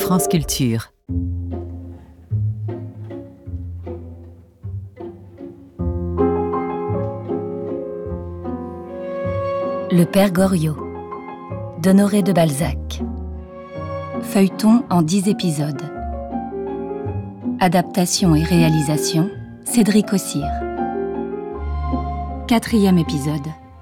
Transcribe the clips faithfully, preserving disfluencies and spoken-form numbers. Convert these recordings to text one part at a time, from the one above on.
France Culture. Le Père Goriot d'Honoré de Balzac. Feuilleton en dix épisodes. Adaptation et réalisation, Cédric Ossire. Quatrième épisode.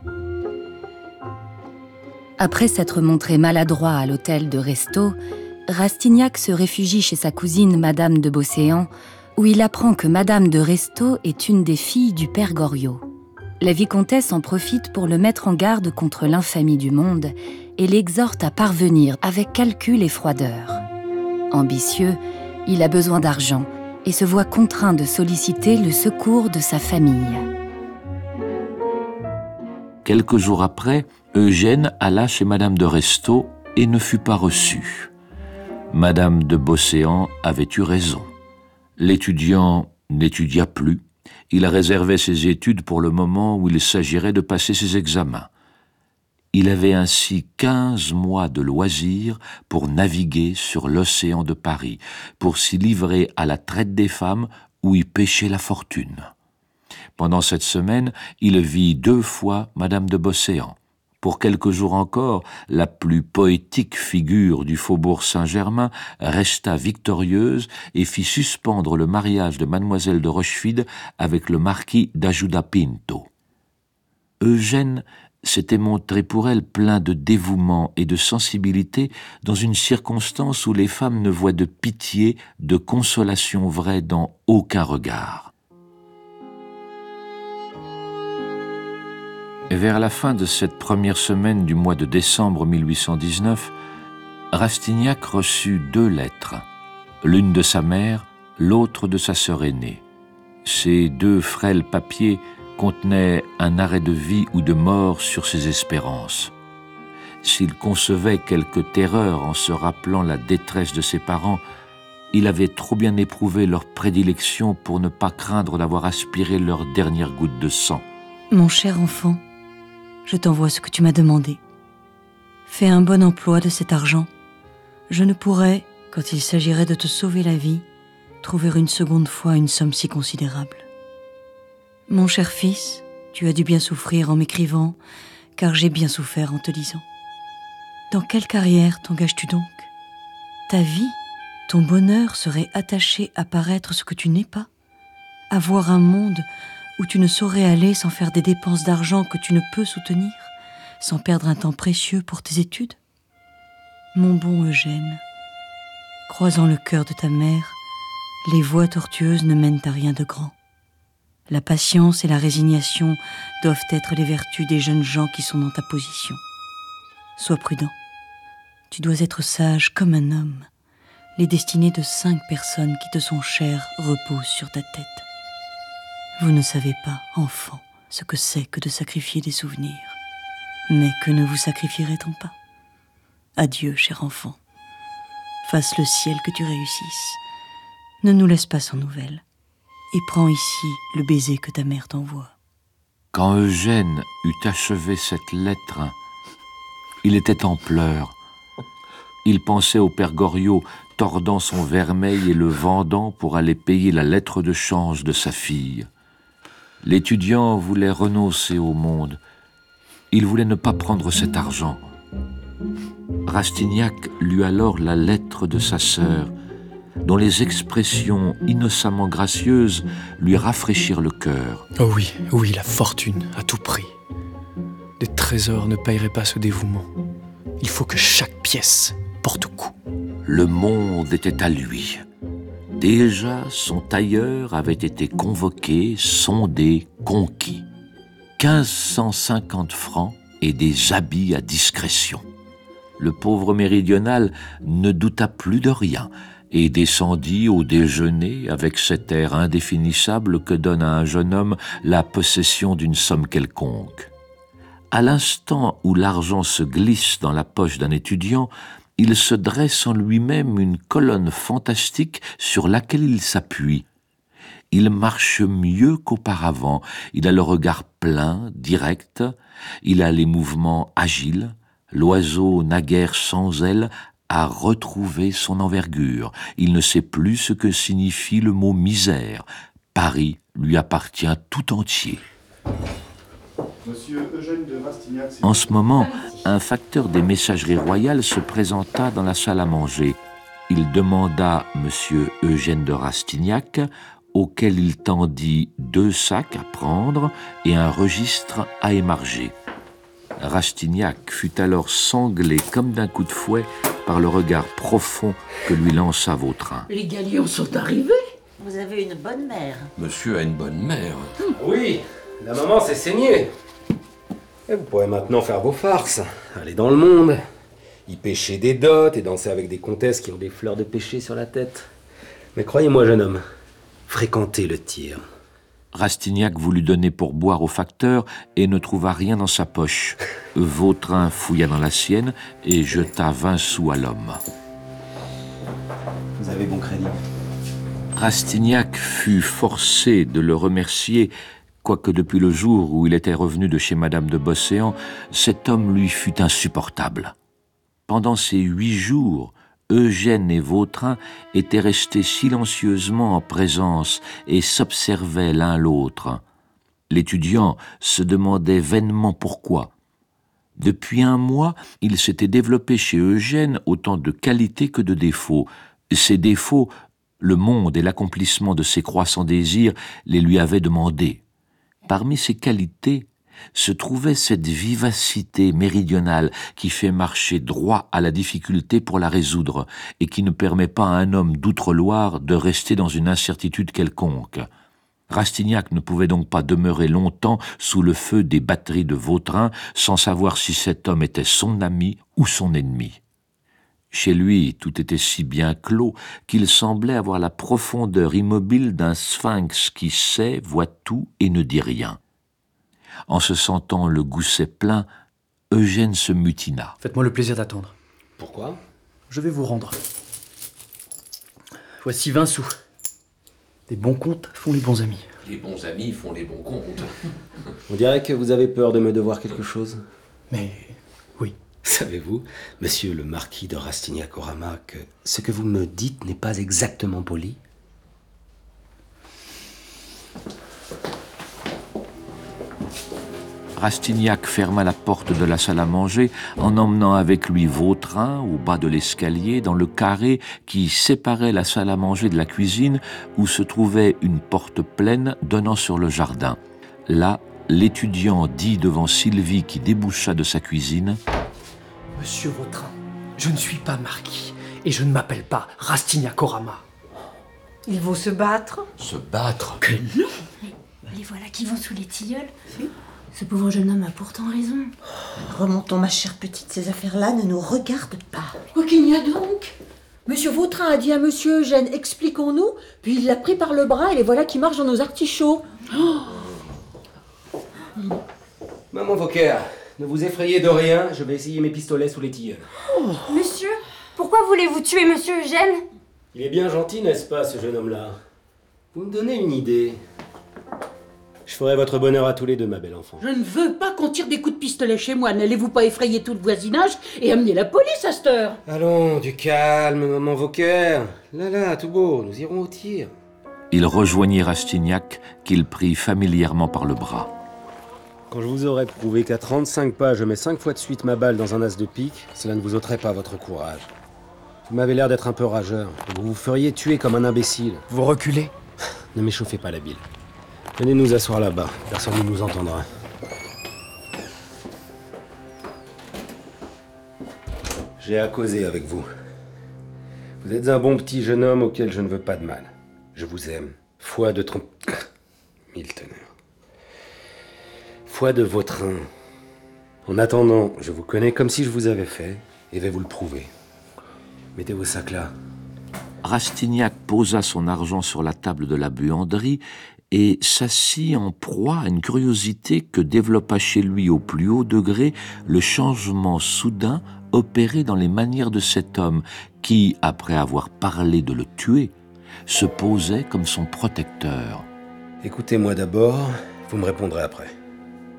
Après s'être montré maladroit à l'hôtel de Restaud, Rastignac se réfugie chez sa cousine Madame de Beauséant, où il apprend que Madame de Restaud est une des filles du Père Goriot. La vicomtesse en profite pour le mettre en garde contre l'infamie du monde et l'exhorte à parvenir avec calcul et froideur. Ambitieux, il a besoin d'argent et se voit contraint de solliciter le secours de sa famille. Quelques jours après, Eugène alla chez Madame de Restaud et ne fut pas reçu. Madame de Beauséant avait eu raison. L'étudiant n'étudia plus. Il réservait ses études pour le moment où il s'agirait de passer ses examens. Il avait ainsi quinze mois de loisirs pour naviguer sur l'océan de Paris, pour s'y livrer à la traite des femmes ou y pêcher la fortune. Pendant cette semaine, il vit deux fois Madame de Beauséant. Pour quelques jours encore, la plus poétique figure du faubourg Saint-Germain resta victorieuse et fit suspendre le mariage de Mademoiselle de Rochefide avec le marquis d'Ajuda Pinto. Eugène s'était montré pour elle plein de dévouement et de sensibilité dans une circonstance où les femmes ne voient de pitié, de consolation vraie dans aucun regard. Vers la fin de cette première semaine du mois de décembre mille huit cent dix-neuf, Rastignac reçut deux lettres, l'une de sa mère, l'autre de sa sœur aînée. Ces deux frêles papiers contenaient un arrêt de vie ou de mort sur ses espérances. S'il concevait quelque terreur en se rappelant la détresse de ses parents, il avait trop bien éprouvé leur prédilection pour ne pas craindre d'avoir aspiré leur dernière goutte de sang. Mon cher enfant, je t'envoie ce que tu m'as demandé. Fais un bon emploi de cet argent. Je ne pourrais, quand il s'agirait de te sauver la vie, trouver une seconde fois une somme si considérable. Mon cher fils, tu as dû bien souffrir en m'écrivant, car j'ai bien souffert en te lisant. Dans quelle carrière t'engages-tu donc ? Ta vie, ton bonheur serait attaché à paraître ce que tu n'es pas, à voir un monde où tu ne saurais aller sans faire des dépenses d'argent que tu ne peux soutenir, sans perdre un temps précieux pour tes études ? Mon bon Eugène, croisant le cœur de ta mère, les voies tortueuses ne mènent à rien de grand. La patience et la résignation doivent être les vertus des jeunes gens qui sont dans ta position. Sois prudent. Tu dois être sage comme un homme. Les destinées de cinq personnes qui te sont chères reposent sur ta tête. Vous ne savez pas, enfant, ce que c'est que de sacrifier des souvenirs. Mais que ne vous sacrifierait-on pas ? Adieu, cher enfant. Fasse le ciel que tu réussisses. Ne nous laisse pas sans nouvelles. Et prends ici le baiser que ta mère t'envoie. Quand Eugène eut achevé cette lettre, il était en pleurs. Il pensait au Père Goriot, tordant son vermeil et le vendant pour aller payer la lettre de change de sa fille. L'étudiant voulait renoncer au monde. Il voulait ne pas prendre cet argent. Rastignac lut alors la lettre de sa sœur, dont les expressions innocemment gracieuses lui rafraîchirent le cœur. Oh oui, oui, la fortune, à tout prix. Des trésors ne paieraient pas ce dévouement. Il faut que chaque pièce porte coup. Le monde était à lui. Déjà, son tailleur avait été convoqué, sondé, conquis. quinze cent cinquante francs et des habits à discrétion. Le pauvre méridional ne douta plus de rien et descendit au déjeuner avec cet air indéfinissable que donne à un jeune homme la possession d'une somme quelconque. À l'instant où l'argent se glisse dans la poche d'un étudiant, il se dresse en lui-même une colonne fantastique sur laquelle il s'appuie. Il marche mieux qu'auparavant, il a le regard plein, direct, il a les mouvements agiles, l'oiseau naguère sans ailes a retrouvé son envergure. Il ne sait plus ce que signifie le mot misère. Paris lui appartient tout entier. Monsieur Eugène de Rastignac, en ce moment, un facteur des messageries royales se présenta dans la salle à manger. Il demanda Monsieur Eugène de Rastignac, auquel il tendit deux sacs à prendre et un registre à émarger. Rastignac fut alors sanglé comme d'un coup de fouet par le regard profond que lui lança Vautrin. Les galions sont arrivés. Vous avez une bonne mère. Monsieur a une bonne mère. Oui, la maman s'est saignée. Et vous pourrez maintenant faire vos farces, aller dans le monde, y pêcher des dots et danser avec des comtesses qui ont des fleurs de péché sur la tête. Mais croyez-moi, jeune homme, fréquentez le tir. Rastignac voulut donner pour boire au facteur et ne trouva rien dans sa poche. Vautrin fouilla dans la sienne et jeta vingt sous à l'homme. Vous avez bon crédit. Rastignac fut forcé de le remercier, quoique depuis le jour où il était revenu de chez Madame de Beauséant, cet homme lui fut insupportable. Pendant ces huit jours, Eugène et Vautrin étaient restés silencieusement en présence et s'observaient l'un l'autre. L'étudiant se demandait vainement pourquoi. Depuis un mois, il s'était développé chez Eugène autant de qualités que de défauts. Ces défauts, le monde et l'accomplissement de ses croissants désirs les lui avaient demandés. Parmi ces qualités se trouvait cette vivacité méridionale qui fait marcher droit à la difficulté pour la résoudre et qui ne permet pas à un homme d'Outre-Loire de rester dans une incertitude quelconque. Rastignac ne pouvait donc pas demeurer longtemps sous le feu des batteries de Vautrin sans savoir si cet homme était son ami ou son ennemi. Chez lui, tout était si bien clos qu'il semblait avoir la profondeur immobile d'un sphinx qui sait, voit tout et ne dit rien. En se sentant le gousset plein, Eugène se mutina. Faites-moi le plaisir d'attendre. Pourquoi? Je vais vous rendre. Voici vingt sous. Des bons comptes font les bons amis. Les bons amis font les bons comptes. On dirait que vous avez peur de me devoir quelque chose. Mais oui. Savez-vous, monsieur le marquis de Rastignac-Orama, que ce que vous me dites n'est pas exactement poli? Rastignac ferma la porte de la salle à manger en emmenant avec lui Vautrin au bas de l'escalier dans le carré qui séparait la salle à manger de la cuisine où se trouvait une porte pleine donnant sur le jardin. Là, l'étudiant dit devant Sylvie qui déboucha de sa cuisine: « Monsieur Vautrin, je ne suis pas marquis et je ne m'appelle pas Rastignac-Orama. » Il faut se battre. Se battre? Que non! Les voilà qui vont sous les tilleuls. Ce pauvre jeune homme a pourtant raison. Remontons, ma chère petite, ces affaires-là ne nous regardent pas. Oh, qu'il y a donc? Monsieur Vautrin a dit à monsieur Eugène, expliquons-nous, puis il l'a pris par le bras et les voilà qui marchent dans nos artichauts. Oh. Maman Vauquer, ne vous effrayez de rien, je vais essayer mes pistolets sous les tilleuls. Oh. Monsieur, pourquoi voulez-vous tuer monsieur Eugène? Il est bien gentil, n'est-ce pas, ce jeune homme-là? Vous me donnez une idée. Je ferai votre bonheur à tous les deux, ma belle enfant. Je ne veux pas qu'on tire des coups de pistolet chez moi. N'allez-vous pas effrayer tout le voisinage et amener la police à cette heure? Allons, du calme, maman Vauquer. Là, là, tout beau, nous irons au tir. Il rejoignit Rastignac, qu'il prit familièrement par le bras. Quand je vous aurai prouvé qu'à trente-cinq pas, je mets cinq fois de suite ma balle dans un as de pique, cela ne vous ôterait pas votre courage. Vous m'avez l'air d'être un peu rageur. Vous vous feriez tuer comme un imbécile. Vous reculez? Ne m'échauffez pas la bile. Venez nous asseoir là-bas, personne ne nous entendra. J'ai à causer avec vous. Vous êtes un bon petit jeune homme auquel je ne veux pas de mal. Je vous aime. Foi de trompe... Mille teneurs. Foi de Vautrin. En attendant, je vous connais comme si je vous avais fait, et vais vous le prouver. Mettez vos sacs là. Rastignac posa son argent sur la table de la buanderie et s'assit en proie à une curiosité que développa chez lui au plus haut degré le changement soudain opéré dans les manières de cet homme qui, après avoir parlé de le tuer, se posait comme son protecteur. Écoutez-moi d'abord, vous me répondrez après.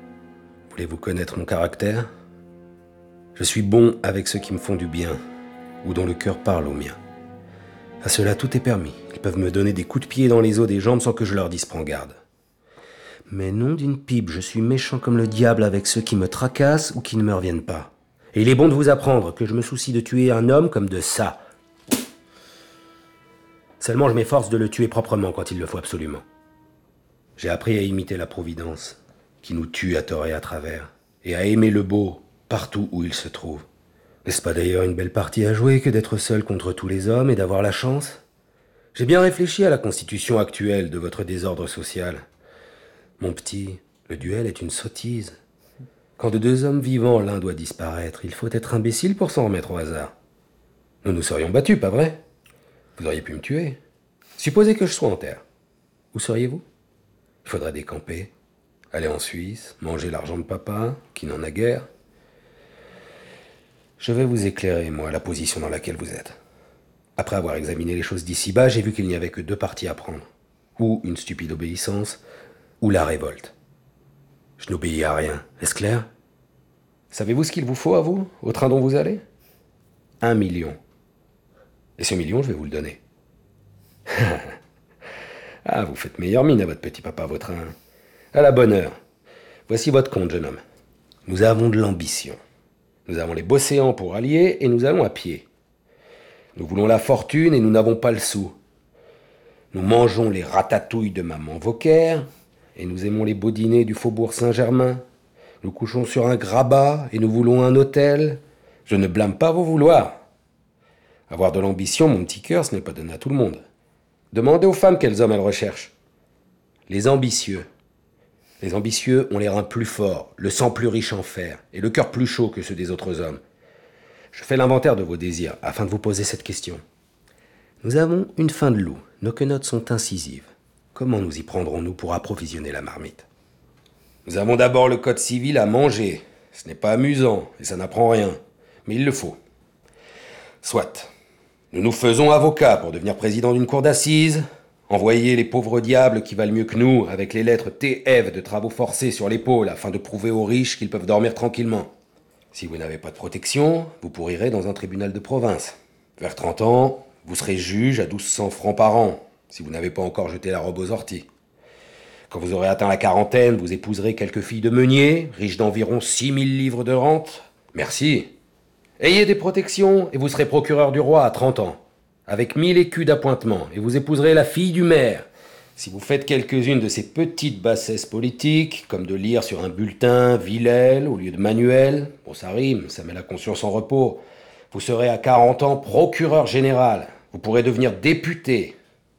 Voulez-vous connaître mon caractère? Je suis bon avec ceux qui me font du bien, ou dont le cœur parle au mien. À cela, tout est permis. Ils peuvent me donner des coups de pied dans les os des jambes sans que je leur dise prends garde. Mais non d'une pipe, je suis méchant comme le diable avec ceux qui me tracassent ou qui ne me reviennent pas. Et il est bon de vous apprendre que je me soucie de tuer un homme comme de ça. Seulement, je m'efforce de le tuer proprement quand il le faut absolument. J'ai appris à imiter la Providence, qui nous tue à tort et à travers, et à aimer le beau partout où il se trouve. N'est-ce pas d'ailleurs une belle partie à jouer que d'être seul contre tous les hommes et d'avoir la chance ? J'ai bien réfléchi à la constitution actuelle de votre désordre social. Mon petit, le duel est une sottise. Quand de deux hommes vivants, l'un doit disparaître, il faut être imbécile pour s'en remettre au hasard. Nous nous serions battus, pas vrai ? Vous auriez pu me tuer. Supposez que je sois en terre. Où seriez-vous ? Il faudrait décamper, aller en Suisse, manger l'argent de papa, qui n'en a guère. Je vais vous éclairer, moi, la position dans laquelle vous êtes. Après avoir examiné les choses d'ici-bas, j'ai vu qu'il n'y avait que deux partis à prendre. Ou une stupide obéissance, ou la révolte. Je n'obéis à rien, est-ce clair ? Savez-vous ce qu'il vous faut à vous, au train dont vous allez ? Un million. Et ce million, je vais vous le donner. Ah, vous faites meilleure mine à votre petit papa, votre train. À la bonne heure. Voici votre compte, jeune homme. Nous avons de l'ambition. Nous avons les Bosséans pour alliés et nous allons à pied. Nous voulons la fortune et nous n'avons pas le sou. Nous mangeons les ratatouilles de maman Vauquer et nous aimons les beaux dîners du faubourg Saint-Germain. Nous couchons sur un grabat et nous voulons un hôtel. Je ne blâme pas vos vouloirs. Avoir de l'ambition, mon petit cœur, ce n'est pas donné à tout le monde. Demandez aux femmes quels hommes elles recherchent. Les ambitieux. Les ambitieux ont les reins plus forts, le sang plus riche en fer et le cœur plus chaud que ceux des autres hommes. Je fais l'inventaire de vos désirs afin de vous poser cette question. Nous avons une faim de loup, nos quenottes sont incisives. Comment nous y prendrons-nous pour approvisionner la marmite ? Nous avons d'abord le code civil à manger. Ce n'est pas amusant et ça n'apprend rien, mais il le faut. Soit. Nous nous faisons avocats pour devenir président d'une cour d'assises, envoyer les pauvres diables qui valent mieux que nous avec les lettres T F de travaux forcés sur l'épaule afin de prouver aux riches qu'ils peuvent dormir tranquillement. Si vous n'avez pas de protection, vous pourrirez dans un tribunal de province. Vers trente ans, vous serez juge à douze cents francs par an, si vous n'avez pas encore jeté la robe aux orties. Quand vous aurez atteint la quarantaine, vous épouserez quelques filles de meunier, riches d'environ six mille livres de rente. Merci. Ayez des protections et vous serez procureur du roi à trente ans, avec mille écus d'appointement, et vous épouserez la fille du maire. Si vous faites quelques-unes de ces petites bassesses politiques, comme de lire sur un bulletin Villèle au lieu de Manuel, bon ça rime, ça met la conscience en repos, vous serez à quarante ans procureur général, vous pourrez devenir député.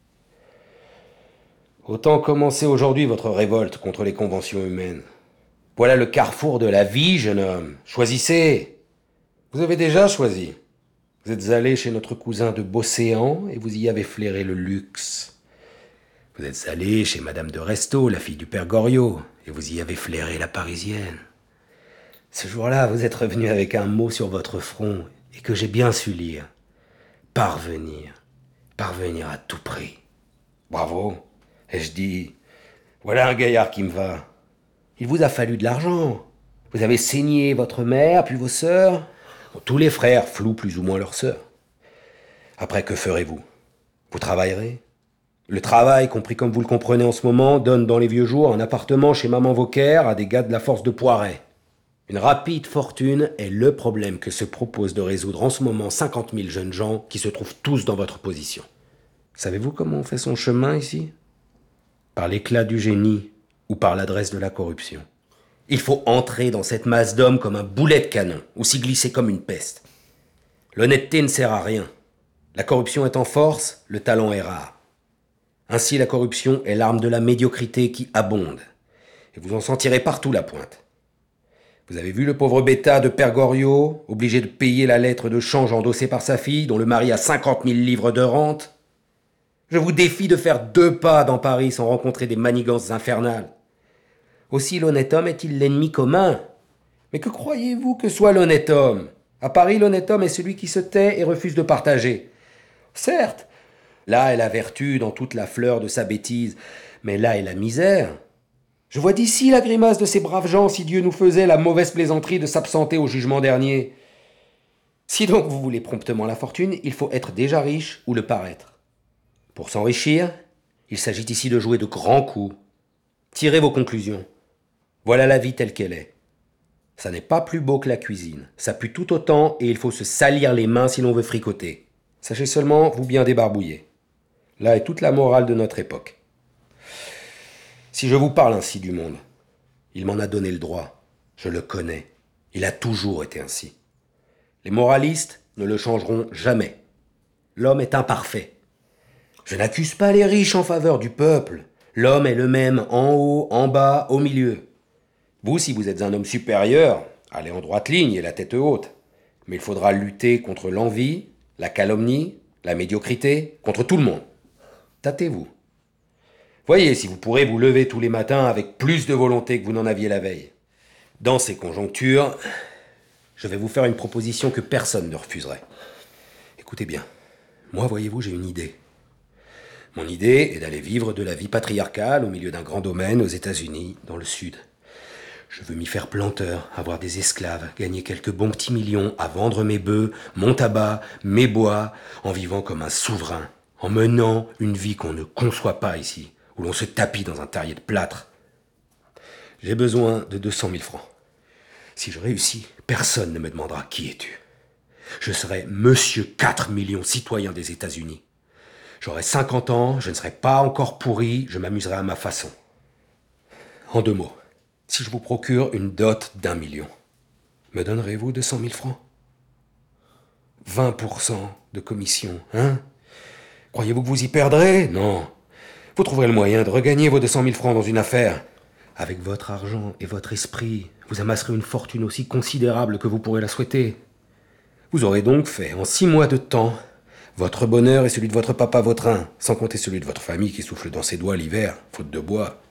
Autant commencer aujourd'hui votre révolte contre les conventions humaines. Voilà le carrefour de la vie, jeune homme. Choisissez. Vous avez déjà choisi. Vous êtes allé chez notre cousin de Bosséan et vous y avez flairé le luxe. Vous êtes allé chez Madame de Restaud, la fille du père Goriot, et vous y avez flairé la Parisienne. Ce jour-là, vous êtes revenu avec un mot sur votre front et que j'ai bien su lire. Parvenir. Parvenir à tout prix. Bravo. Et je dis, voilà un gaillard qui me va. Il vous a fallu de l'argent. Vous avez saigné votre mère, puis vos sœurs. Bon, tous les frères flouent plus ou moins leurs sœurs. Après, que ferez-vous ? Vous travaillerez ? Le travail, compris comme vous le comprenez en ce moment, donne dans les vieux jours un appartement chez maman Vauquer à des gars de la force de Poiret. Une rapide fortune est le problème que se propose de résoudre en ce moment cinquante mille jeunes gens qui se trouvent tous dans votre position. Savez-vous comment on fait son chemin ici ? Par l'éclat du génie ou par l'adresse de la corruption. Il faut entrer dans cette masse d'hommes comme un boulet de canon, ou s'y glisser comme une peste. L'honnêteté ne sert à rien. La corruption est en force, le talent est rare. Ainsi, la corruption est l'arme de la médiocrité qui abonde. Et vous en sentirez partout la pointe. Vous avez vu le pauvre bêta de Père Goriot, obligé de payer la lettre de change endossée par sa fille, dont le mari a cinquante mille livres de rente ? Je vous défie de faire deux pas dans Paris sans rencontrer des manigances infernales. Aussi l'honnête homme est-il l'ennemi commun ? Mais que croyez-vous que soit l'honnête homme ? À Paris, l'honnête homme est celui qui se tait et refuse de partager. Certes, là est la vertu dans toute la fleur de sa bêtise, mais là est la misère. Je vois d'ici la grimace de ces braves gens si Dieu nous faisait la mauvaise plaisanterie de s'absenter au jugement dernier. Si donc vous voulez promptement la fortune, il faut être déjà riche ou le paraître. Pour s'enrichir, il s'agit ici de jouer de grands coups. Tirez vos conclusions. Voilà la vie telle qu'elle est. Ça n'est pas plus beau que la cuisine. Ça pue tout autant et il faut se salir les mains si l'on veut fricoter. Sachez seulement vous bien débarbouiller. Là est toute la morale de notre époque. Si je vous parle ainsi du monde, il m'en a donné le droit. Je le connais. Il a toujours été ainsi. Les moralistes ne le changeront jamais. L'homme est imparfait. Je n'accuse pas les riches en faveur du peuple. L'homme est le même en haut, en bas, au milieu. Vous, si vous êtes un homme supérieur, allez en droite ligne et la tête haute. Mais il faudra lutter contre l'envie, la calomnie, la médiocrité, contre tout le monde. Tâtez-vous. Voyez si vous pourrez vous lever tous les matins avec plus de volonté que vous n'en aviez la veille. Dans ces conjonctures, je vais vous faire une proposition que personne ne refuserait. Écoutez bien. Moi, voyez-vous, j'ai une idée. Mon idée est d'aller vivre de la vie patriarcale au milieu d'un grand domaine aux États-Unis, dans le Sud. Je veux m'y faire planteur, avoir des esclaves, gagner quelques bons petits millions, à vendre mes bœufs, mon tabac, mes bois, en vivant comme un souverain, en menant une vie qu'on ne conçoit pas ici, où l'on se tapit dans un terrier de plâtre. J'ai besoin de deux cent mille francs. Si je réussis, personne ne me demandera qui es-tu. Je serai monsieur quatre millions citoyen des États-Unis. J'aurai cinquante ans, je ne serai pas encore pourri, je m'amuserai à ma façon. En deux mots, si je vous procure une dot d'un million, me donnerez-vous deux cent mille francs? vingt pour cent de commission, hein? Croyez-vous que vous y perdrez? Non. Vous trouverez le moyen de regagner vos deux cent mille francs dans une affaire. Avec votre argent et votre esprit, vous amasserez une fortune aussi considérable que vous pourrez la souhaiter. Vous aurez donc fait, en six mois de temps, votre bonheur et celui de votre papa Vautrin, sans compter celui de votre famille qui souffle dans ses doigts l'hiver, faute de bois.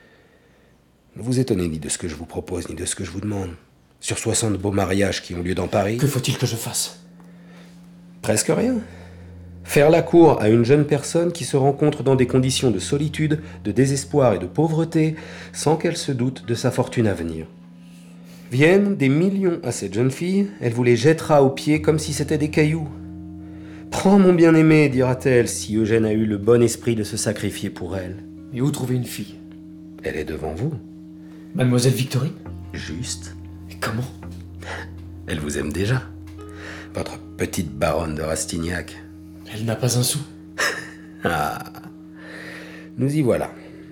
Ne vous étonnez ni de ce que je vous propose, ni de ce que je vous demande. Sur soixante beaux mariages qui ont lieu dans Paris... Que faut-il que je fasse? Presque rien. Faire la cour à une jeune personne qui se rencontre dans des conditions de solitude, de désespoir et de pauvreté, sans qu'elle se doute de sa fortune à venir. Viennent des millions à cette jeune fille, elle vous les jettera aux pieds comme si c'était des cailloux. « Prends mon bien-aimé », dira-t-elle, si Eugène a eu le bon esprit de se sacrifier pour elle. Et où trouver une fille? Elle est devant vous. Mademoiselle Victorine? Juste. Et comment? Elle vous aime déjà. Votre petite baronne de Rastignac. Elle n'a pas un sou. Ah, nous y voilà.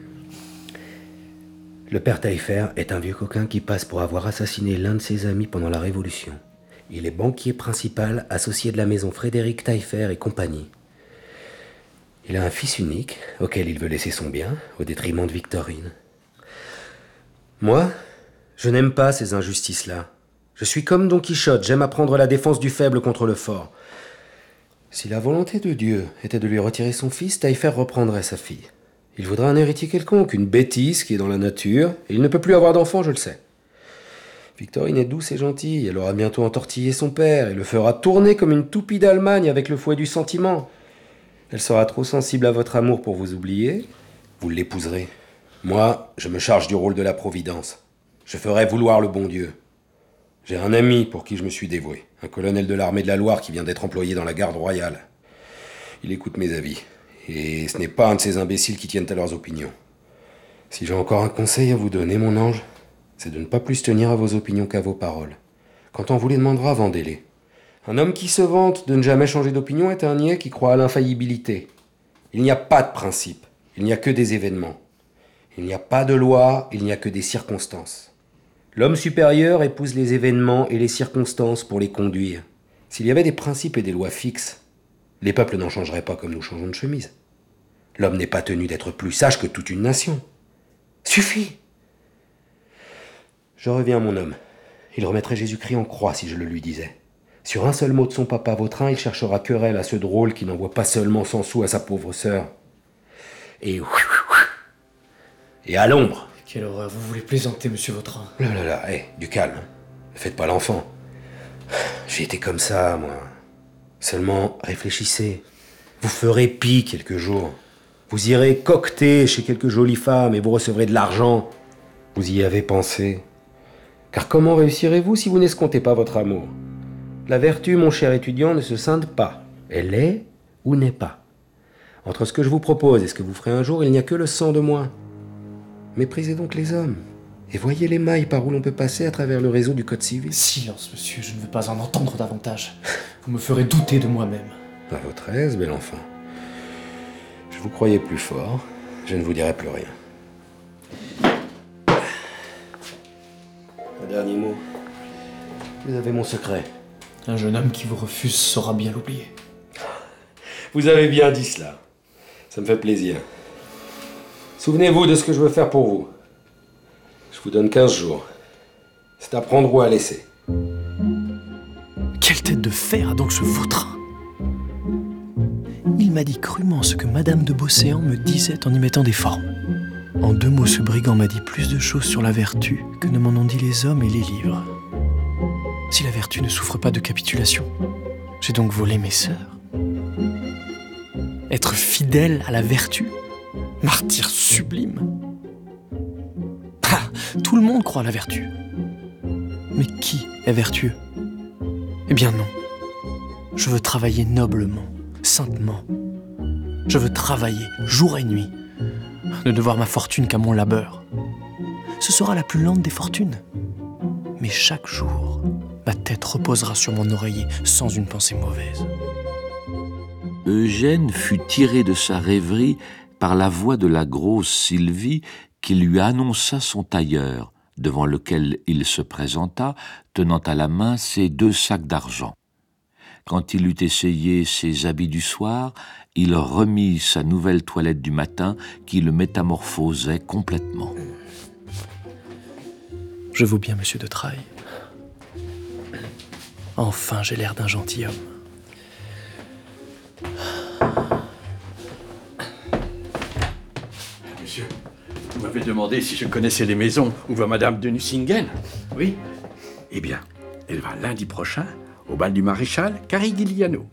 Le père Taillefer est un vieux coquin qui passe pour avoir assassiné l'un de ses amis pendant la Révolution. Il est banquier principal associé de la maison Frédéric Taillefer et compagnie. Il a un fils unique auquel il veut laisser son bien au détriment de Victorine. Moi, je n'aime pas ces injustices-là. Je suis comme Don Quichotte, j'aime apprendre la défense du faible contre le fort. Si la volonté de Dieu était de lui retirer son fils, Taillefer reprendrait sa fille. Il voudra un héritier quelconque, une bêtise qui est dans la nature, et il ne peut plus avoir d'enfant, je le sais. Victorine est douce et gentille, elle aura bientôt entortillé son père, et le fera tourner comme une toupie d'Allemagne avec le fouet du sentiment. Elle sera trop sensible à votre amour pour vous oublier, vous l'épouserez. Moi, je me charge du rôle de la Providence. Je ferai vouloir le bon Dieu. J'ai un ami pour qui je me suis dévoué, un colonel de l'armée de la Loire qui vient d'être employé dans la garde royale. Il écoute mes avis, et ce n'est pas un de ces imbéciles qui tiennent à leurs opinions. Si j'ai encore un conseil à vous donner, mon ange, c'est de ne pas plus tenir à vos opinions qu'à vos paroles. Quand on vous les demandera, vendez-les. Un homme qui se vante de ne jamais changer d'opinion est un niais qui croit à l'infaillibilité. Il n'y a pas de principe, il n'y a que des événements. Il n'y a pas de loi, il n'y a que des circonstances. L'homme supérieur épouse les événements et les circonstances pour les conduire. S'il y avait des principes et des lois fixes, les peuples n'en changeraient pas comme nous changeons de chemise. L'homme n'est pas tenu d'être plus sage que toute une nation. Suffit! Je reviens à mon homme. Il remettrait Jésus-Christ en croix si je le lui disais. Sur un seul mot de son papa Vautrin, il cherchera querelle à ce drôle qui n'envoie pas seulement cent sous à sa pauvre sœur. Et... Et à l'ombre. Quelle horreur, vous voulez plaisanter, monsieur Vautrin? Là, là, là, hé, du calme. Ne faites pas l'enfant. J'ai été comme ça, moi. Seulement, réfléchissez. Vous ferez pis quelques jours. Vous irez coqueter chez quelques jolies femmes et vous recevrez de l'argent. Vous y avez pensé. Car comment réussirez-vous si vous n'escomptez pas votre amour? La vertu, mon cher étudiant, ne se scinde pas. Elle est ou n'est pas. Entre ce que je vous propose et ce que vous ferez un jour, il n'y a que le sang de moins. Méprisez donc les hommes. Et voyez les mailles par où l'on peut passer à travers le réseau du Code civil. Silence, monsieur, je ne veux pas en entendre davantage. Vous me ferez douter de moi-même. À votre aise, bel enfant. Je vous croyais plus fort, je ne vous dirai plus rien. Un dernier mot. Vous avez mon secret. Un jeune homme qui vous refuse saura bien l'oublier. Vous avez bien dit cela. Ça me fait plaisir. Souvenez-vous de ce que je veux faire pour vous. Je vous donne quinze jours. C'est à prendre ou à laisser. Quelle tête de fer a donc ce vautrin? Il m'a dit crûment ce que Madame de Beauséant me disait en y mettant des formes. En deux mots, ce brigand m'a dit plus de choses sur la vertu que ne m'en ont dit les hommes et les livres. Si la vertu ne souffre pas de capitulation, j'ai donc volé mes sœurs. Être fidèle à la vertu, martyr sublime. Ah, tout le monde croit à la vertu. Mais qui est vertueux? Eh bien non. Je veux travailler noblement, saintement. Je veux travailler jour et nuit, ne devoir ma fortune qu'à mon labeur. Ce sera la plus lente des fortunes. Mais chaque jour, ma tête reposera sur mon oreiller sans une pensée mauvaise. Eugène fut tiré de sa rêverie par la voix de la grosse Sylvie qui lui annonça son tailleur, devant lequel il se présenta, tenant à la main ses deux sacs d'argent. Quand il eut essayé ses habits du soir, il remit sa nouvelle toilette du matin qui le métamorphosait complètement. Je vaux bien monsieur de Trailles. Enfin, j'ai l'air d'un gentilhomme. Monsieur, vous m'avez demandé si je connaissais les maisons où va Madame de Nucingen. Oui. Eh bien, elle va lundi prochain au bal du maréchal Carigliano.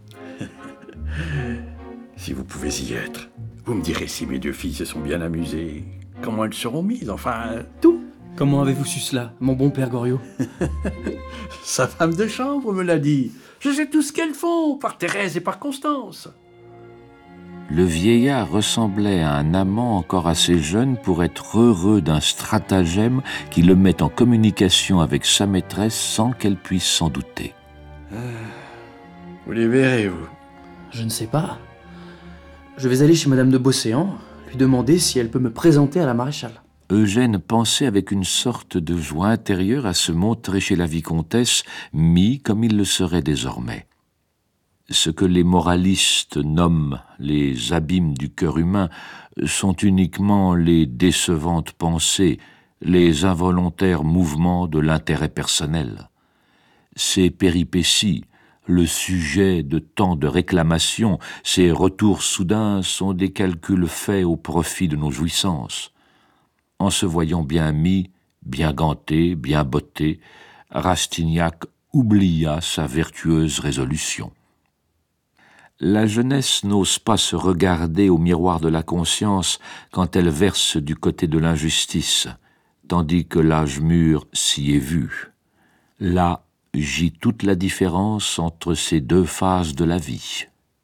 Si vous pouvez y être, vous me direz si mes deux filles se sont bien amusées, comment elles seront mises, enfin, tout. Comment avez-vous su cela, mon bon père Goriot? Sa femme de chambre me l'a dit. Je sais tout ce qu'elles font, par Thérèse et par Constance. Le vieillard ressemblait à un amant encore assez jeune pour être heureux d'un stratagème qui le met en communication avec sa maîtresse sans qu'elle puisse s'en douter. Ah, vous les verrez, vous. Je ne sais pas. Je vais aller chez Madame de Beauséant, lui demander si elle peut me présenter à la maréchale. Eugène pensait avec une sorte de joie intérieure à se montrer chez la vicomtesse, mis comme il le serait désormais. Ce que les moralistes nomment les abîmes du cœur humain sont uniquement les décevantes pensées, les involontaires mouvements de l'intérêt personnel. Ces péripéties, le sujet de tant de réclamations, ces retours soudains sont des calculs faits au profit de nos jouissances. En se voyant bien mis, bien ganté, bien botté, Rastignac oublia sa vertueuse résolution. La jeunesse n'ose pas se regarder au miroir de la conscience quand elle verse du côté de l'injustice, tandis que l'âge mûr s'y est vu. Là gît toute la différence entre ces deux phases de la vie.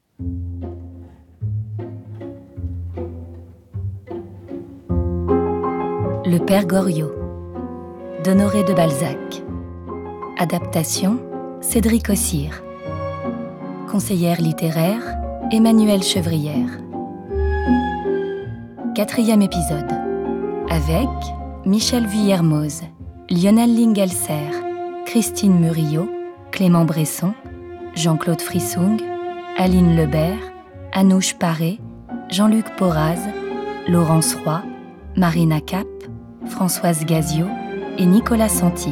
Le Père Goriot d'Honoré de Balzac. Adaptation Cédric Ossire. Conseillère littéraire Emmanuelle Chevrière. Quatrième épisode. Avec Michel Vuillermoz, Lionel Lingelser, Christine Murillo, Clément Bresson, Jean-Claude Frissung, Aline Lebert, Anouche Paré, Jean-Luc Poraz, Laurence Roy, Marina Cap, Françoise Gazio et Nicolas Santi.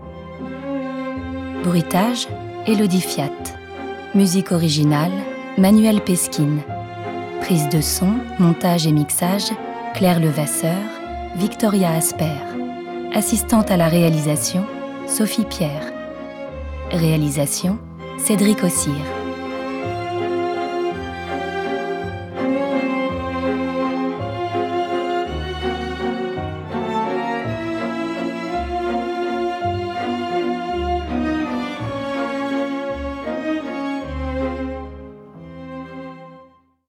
Bruitage, Élodie Fiat. Musique originale, Manuel Pesquine. Prise de son, montage et mixage, Claire Levasseur, Victoria Asper. Assistante à la réalisation, Sophie Pierre. Réalisation, Cédric Ossire.